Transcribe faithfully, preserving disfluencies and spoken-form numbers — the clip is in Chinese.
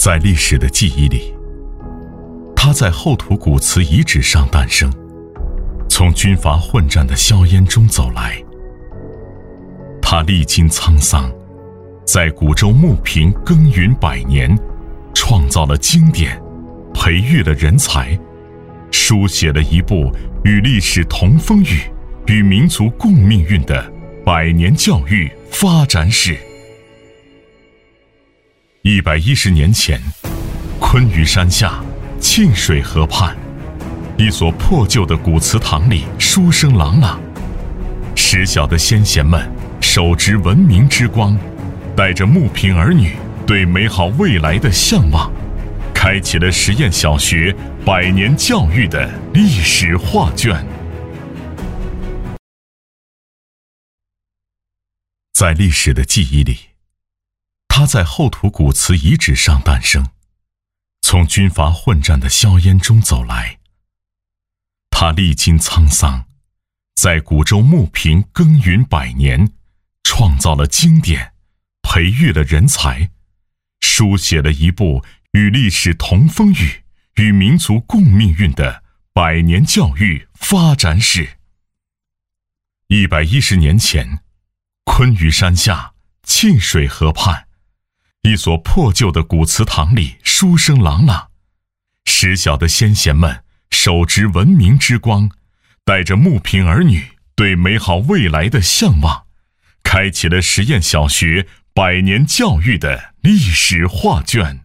在历史的记忆里，它在后土古祠遗址上诞生，从军阀混战的硝烟中走来。它历经沧桑，在古州牧平耕耘百年，创造了经典，培育了人才，书写了一部与历史同风雨、与民族共命运的百年教育发展史。一百一十年前，昆嵛山下沁水河畔，一所破旧的古祠堂里书声朗朗，识小的先贤们手执文明之光，带着牧平儿女对美好未来的向往，开启了实验小学百年教育的历史画卷。在历史的记忆里，它在后土古祠遗址上诞生，从军阀混战的硝烟中走来。它历经沧桑，在古州牧平耕耘百年，创造了经典，培育了人才，书写了一部与历史同风雨、与民族共命运的百年教育发展史。一百一十年前，昆嵛山下沁水河畔，一所破旧的古祠堂里书声朗朗，识小的先贤们手执文明之光，带着牧平儿女对美好未来的向往，开启了实验小学百年教育的历史画卷。